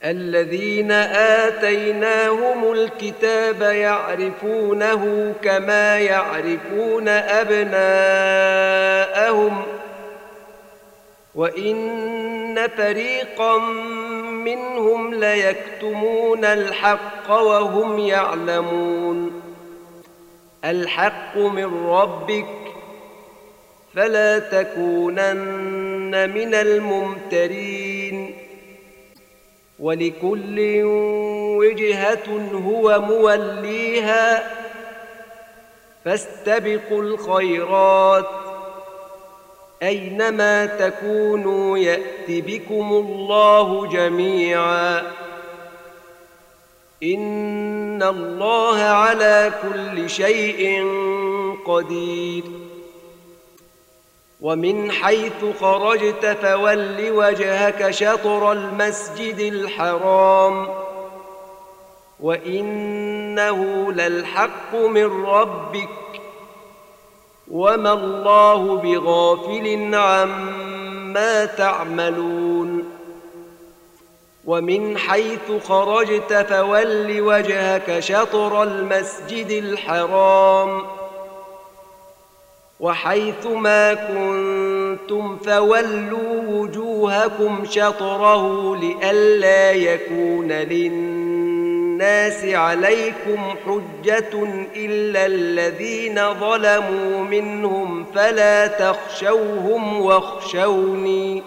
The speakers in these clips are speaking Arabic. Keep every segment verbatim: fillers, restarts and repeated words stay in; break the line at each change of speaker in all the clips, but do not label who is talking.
الذين آتيناهم الكتاب يعرفونه كما يعرفون أبناءهم وإن فريقا منهم ليكتمون الحق وهم يعلمون. الحق من ربك فلا تكونن من الممترين. ولكل وجهة هو موليها فاستبقوا الخيرات أينما تكونوا يأت بكم الله جميعا إن الله على كل شيء قدير. ومن حيث خرجت فول وجهك شطر المسجد الحرام وإنه للحق من ربك وما الله بغافل عما تعملون. ومن حيث خرجت فول وجهك شطر المسجد الحرام وحيث ما كنتم فولوا وجوهكم شطره لئلا يكون للناس عليكم حجة إلا الذين ظلموا منهم فلا تخشوهم واخشوني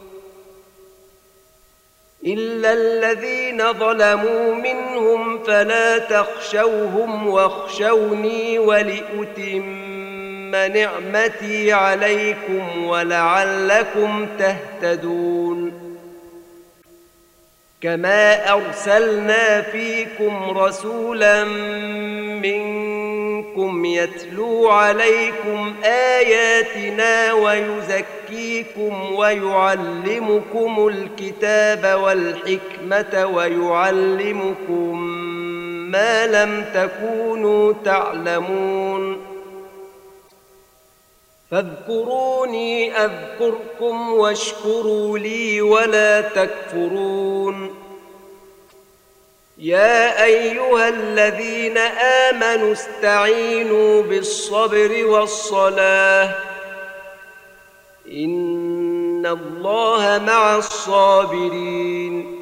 إلا الذين ظلموا منهم فلا تخشوهم واخشوني ولأتم نعمتي عليكم ولعلكم تهتدون. كما أرسلنا فيكم رسولا منكم يتلو عليكم آياتنا ويزكيكم ويعلمكم الكتاب والحكمة ويعلمكم ما لم تكونوا تعلمون. فاذكروني أذكركم واشكروا لي ولا تكفرون. يا أيها الذين آمنوا استعينوا بالصبر والصلاة إن الله مع الصابرين.